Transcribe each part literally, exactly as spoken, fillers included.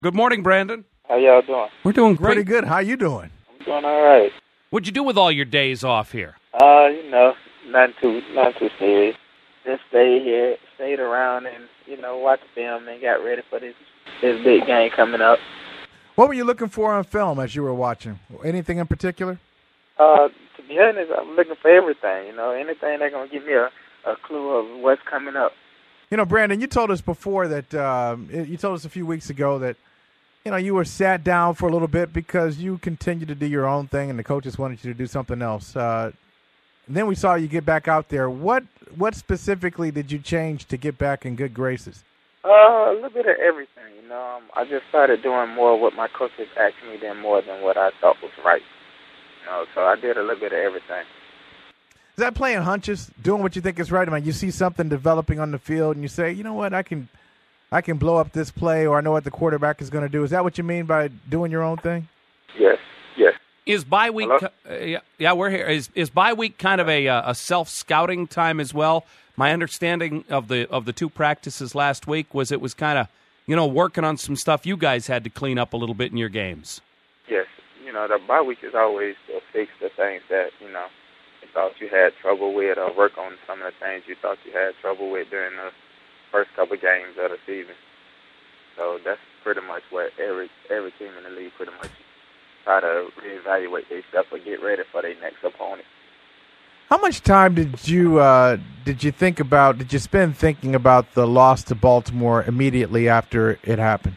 Good morning, Brandon. How y'all doing? We're doing great. Pretty good. How you doing? I'm doing all right. What'd you do with all your days off here? Uh, you know, nothing too, nothing too serious. Just stayed here, stayed around, and you know, watched film and got ready for this this big game coming up. What were you looking for on film as you were watching? Anything in particular? Uh, to be honest, I'm looking for everything. You know, anything that's gonna give me a, a clue of what's coming up. You know, Brandon, you told us before that um, you told us a few weeks ago that you know you were sat down for a little bit because you continued to do your own thing, and the coaches wanted you to do something else. Uh, and then we saw you get back out there. What what specifically did you change to get back in good graces? Uh, a little bit of everything. You know, um, I just started doing more of what my coaches asked me than more than what I thought was right. You know, so I did a little bit of everything. Is that playing hunches, doing what you think is right? I mean, you see something developing on the field, and you say, you know what, I can, I can blow up this play, or I know what the quarterback is going to do. Is that what you mean by doing your own thing? Yes, yes. Is bye week? Uh, yeah, yeah, we're here. Is is bye week kind of a a self scouting time as well? My understanding of the of the two practices last week was it was kind of you know working on some stuff you guys had to clean up a little bit in your games. Yes, you know the bye week is always to fix the things that you know. Thought you had trouble with, or work on some of the things you thought you had trouble with during the first couple of games of the season. So that's pretty much what every every team in the league pretty much try to reevaluate themselves or get ready for their next opponent. How much time did you uh, did you think about? Did you spend thinking about the loss to Baltimore immediately after it happened?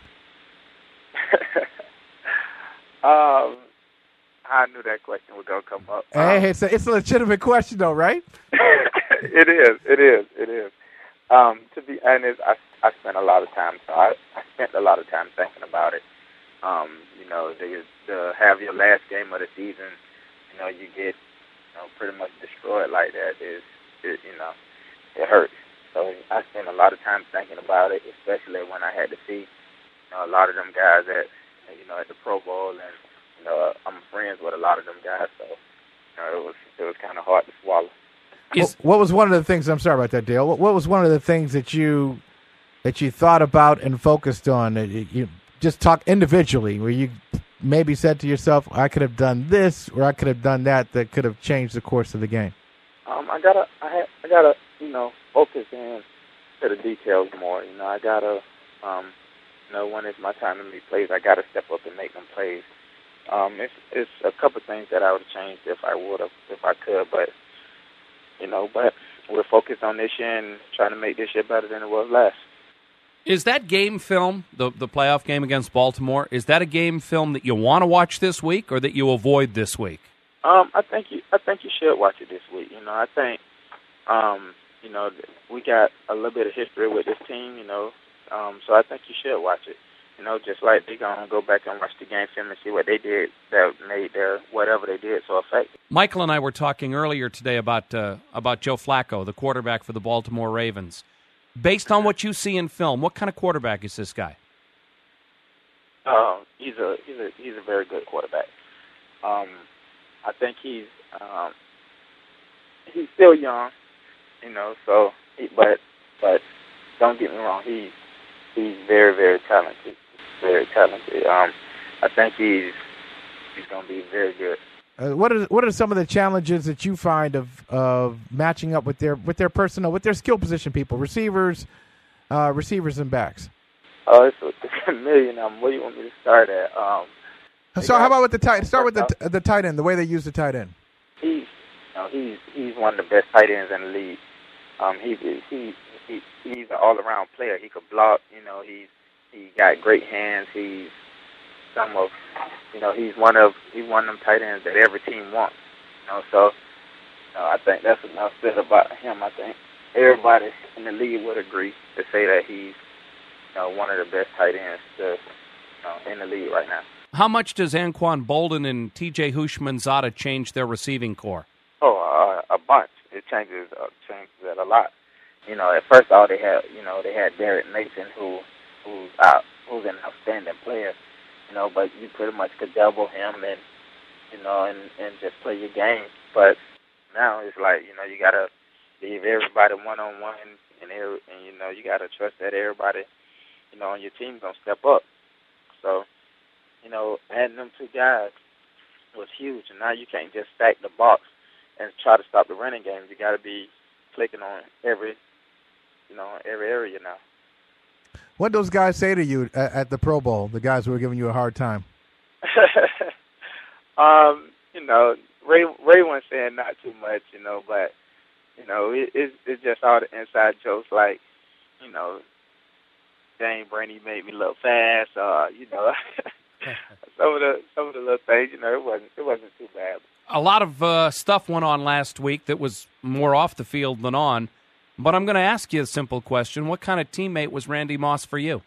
um. I knew that question was gonna come up. Hey, um, it's a it's a legitimate question, though, right? it is, it is, it is. Um, to be honest, I I spent a lot of time. So I, I spent a lot of time thinking about it. Um, you know, to, to have your last game of the season, you know, you get you know pretty much destroyed like that is, it, you know, it hurts. So I spent a lot of time thinking about it, especially when I had to see you know, a lot of them guys at you know at the Pro Bowl and. You know, I'm friends with a lot of them guys, so you know, it was it was kind of hard to swallow. Is, what was one of the things? I'm sorry about that, Dale. What, what was one of the things that you that you thought about and focused on? That you, you just talk individually, where you maybe said to yourself, "I could have done this, or I could have done that," that could have changed the course of the game. Um, I gotta, I, had, I gotta, you know, focus in to the details more. You know, I gotta, um, you know, when it's my time to make plays, I gotta step up and make them plays. Um, it's, it's a couple things that I would have changed if I would have, if I could, but, you know, but we're focused on this year and trying to make this year better than it was last. Is that game film, the the playoff game against Baltimore, is that a game film that you want to watch this week or that you avoid this week? Um, I think you, I think you should watch it this week. You know, I think, um, you know, we got a little bit of history with this team, you know, um, so I think you should watch it. You know, just like they're going to go back and watch the game film and see what they did that made their whatever they did so effective. Michael and I were talking earlier today about uh, about Joe Flacco, the quarterback for the Baltimore Ravens. Based on what you see in film, what kind of quarterback is this guy? Um, he's a he's a he's a very good quarterback. Um, I think he's um, he's still young, you know. So, he, but but don't get me wrong, he's he's very very talented. Very talented. Um, I think he's he's going to be very good. Uh, what are what are some of the challenges that you find of of matching up with their with their personnel, with their skill position people, receivers, uh, receivers and backs? Oh, it's a, it's a million of them. Where do you want me to start at? Um, so how about with the tight? Start with the the tight end. The way they use the tight end. He's you know, he's he's one of the best tight ends in the league. Um, he he he he's an all around player. He could block. You know, he's He got great hands. He's some of, you know, he's one of he's one of them tight ends that every team wants. You know, so you know, I think that's enough said about him. I think everybody in the league would agree to say that he's, you know, one of the best tight ends to, you know, in the league right now. How much does Anquan Bolden and T J Houshmandzadeh change their receiving core? Oh, uh, a bunch. It changes uh, changes it a lot. You know, at first all they had, you know, they had Derek Mason who. who's out, who's an outstanding player, you know, but you pretty much could double him and, you know, and, and just play your game. But now it's like, you know, you got to leave everybody one-on-one and, every, and, you know, you got to trust that everybody, you know, on your team going to step up. adding them two guys was huge. And now you can't just stack the box and try to stop the running game. You got to be clicking on every, you know, every area now. What did those guys say to you at, at the Pro Bowl, the guys who were giving you a hard time? um, you know, Ray Ray wasn't saying not too much, you know, but, you know, it, it's, it's just all the inside jokes like, you know, dang, Brady made me look fast, uh, you know, some of the some of the little things, you know, it wasn't it wasn't too bad. A lot of uh, stuff went on last week that was more off the field than on. But I'm going to ask you a simple question. What kind of teammate was Randy Moss for you?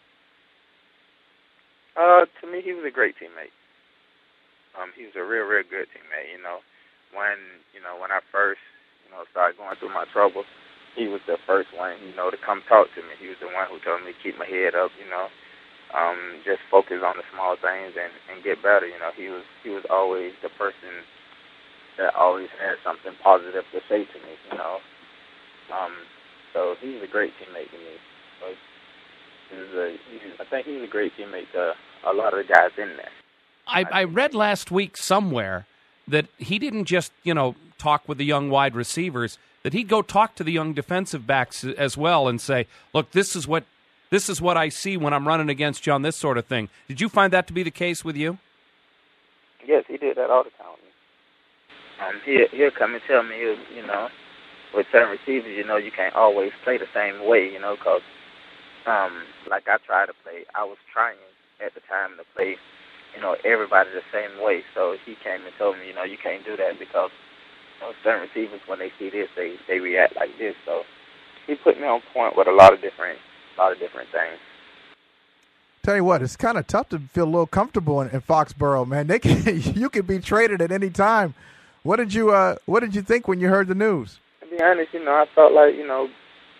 Uh, to me, he was a great teammate. Um, he was a real, real good teammate, you know. When, you know, when I first, you know, started going through my troubles, he was the first one, you know, to come talk to me. He was the one who told me to keep my head up, you know, um, just focus on the small things and, and get better, you know. He was he was always the person that always had something positive to say to me, you know. Um, so he was a great teammate to me. But he was a, he was, I think he was a great teammate to a lot of the guys in there. I, I read last week somewhere that he didn't just, you know, talk with the young wide receivers, that he'd go talk to the young defensive backs as well and say, look, this is what this is what I see when I'm running against you on this sort of thing. Did you find that to be the case with you? Yes, he did that all the time. Um, he, he'll come and tell me, you know, with certain receivers, you know, you can't always play the same way, you know, because, um, like I tried to play, I was trying at the time to play, you know, everybody the same way. So he came and told me, you know, you can't do that because, you know, certain receivers, when they see this, they, they react like this. So he put me on point with a lot of different, a lot of different things. Tell you what, it's kind of tough to feel a little comfortable in, in Foxborough, man. They can, you could be traded at any time. What did you, uh, what did you think when you heard the news? To be honest, you know, I felt like, you know,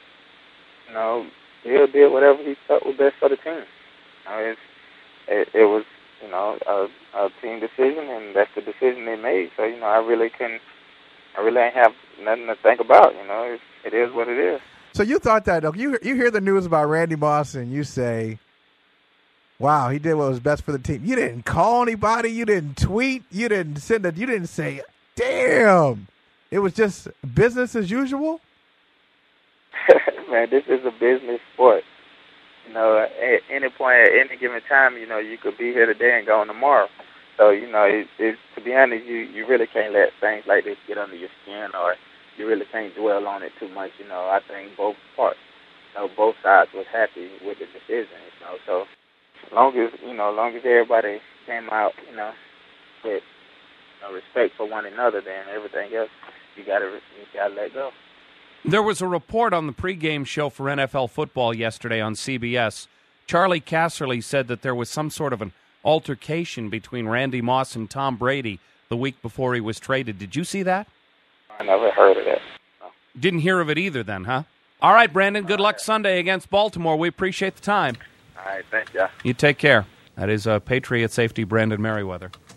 you know, Bill did whatever he felt was best for the team. You know, it's, it, it was, you know, a, a team decision, and that's the decision they made. So, you know, I really couldn't, I really ain't have nothing to think about. You know, it's, it is what it is. So you thought that, you you hear the news about Randy Moss and you say, wow, he did what was best for the team. You didn't call anybody, you didn't tweet, you didn't send it, you didn't say, damn. It was just business as usual? Man, this is a business sport. You know, at any point, at any given time, you know, you could be here today and gone tomorrow. So, you know, it, it, to be honest, you, you really can't let things like this get under your skin, or you really can't dwell on it too much. You know, I think both parts, you know, both sides was happy with the decision, you know. So, as long as, you know, as long as everybody came out, you know, with you know, respect for one another, then everything else, you gotta, you gotta let go. There was a report on the pregame show for N F L football yesterday on C B S. Charlie Casserly said that there was some sort of an altercation between Randy Moss and Tom Brady the week before he was traded. Did you see that? I never heard of that. No. Didn't hear of it either then, huh? All right, Brandon, good luck Sunday against Baltimore. We appreciate the time. All right, thank you. You take care. That is uh, Patriot safety Brandon Merriweather.